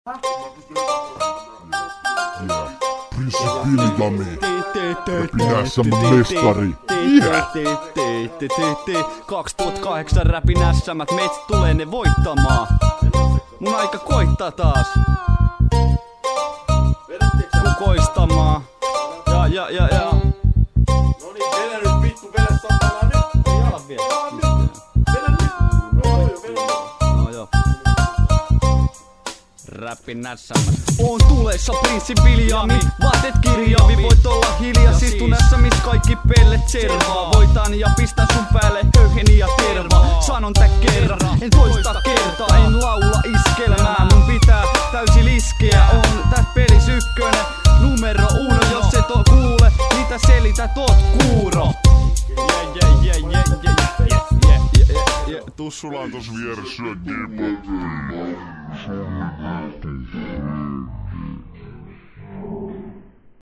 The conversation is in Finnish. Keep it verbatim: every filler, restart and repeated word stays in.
Ja Prinssi Viljami Räpinässämä mestari. kaksituhattakahdeksan räpinässämät, meistä tulee ne voittamaan. Mun aika koittaa taas kukoistamaan. Ja ja ja ja Noniin, vedä nyt vittu, vedä satana nyt! Ei ala vielä. Vedä nyt! No joo, vedä nyt! No joo. Räpinässämät. Oon tuleessa Prinssi Viljami, vaatteet kirjavi. Voit olla hiljas, istu nässämis kaikki pellet servaa. Voitan ja pistän sun päälle höyheni ja tervaa. Sanon tää kerran, en toista kertaa. En laula iskelmää, mun pitää täysi liskeä. On tää pelis ykkönen, numero uno. Jos et oo kuule, mitä selität, oot kuuro. Yeah, yeah, yeah, yeah, yeah, yeah, yeah, yeah, yeah. Tussulla on tos vieressä.